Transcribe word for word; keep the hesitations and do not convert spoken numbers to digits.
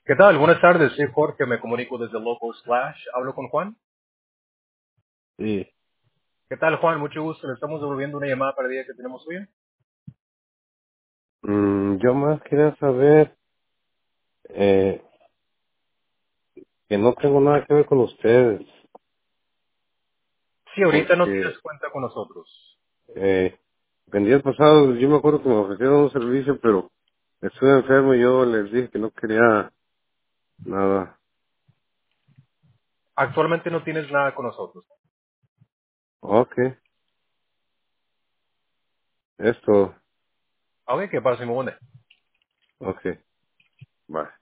¿Qué tal? Buenas tardes, soy Jorge, me comunico desde Local Slash. ¿Hablo con Juan? Sí. ¿Qué tal, Juan? Mucho gusto. Le estamos devolviendo una llamada para el día que tenemos hoy. Mm, yo más quería saber eh, que no tengo nada que ver con ustedes, Sí, ahorita no tienes porque cuenta con nosotros. eh, en días pasados yo me acuerdo que me ofrecieron un servicio, pero estuve enfermo y yo les dije que no quería nada. Actualmente no tienes nada con nosotros. Ok, esto, Ok, ¿qué pasa, Simone? ok, bye.